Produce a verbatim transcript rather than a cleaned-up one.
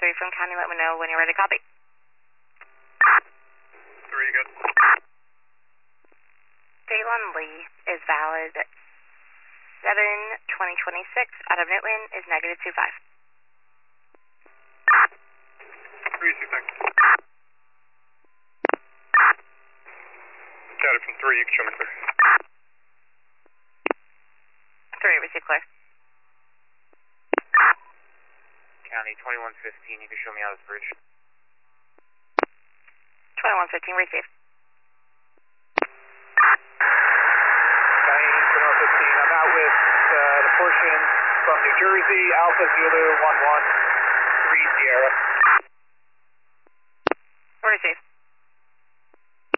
three from County, let me know when you're ready to copy. three, good. Daylon Lee is valid seven twenty twenty-six. Out of Newton is negative two five. three, six, thanks. County from three, you can show me clear. three, receive clear. County twenty-one fifteen, you can show me out of the bridge. twenty-one fifteen, receive. County twenty-one fifteen, I'm out with uh, the portion from New Jersey, Alpha Zulu one one three Sierra.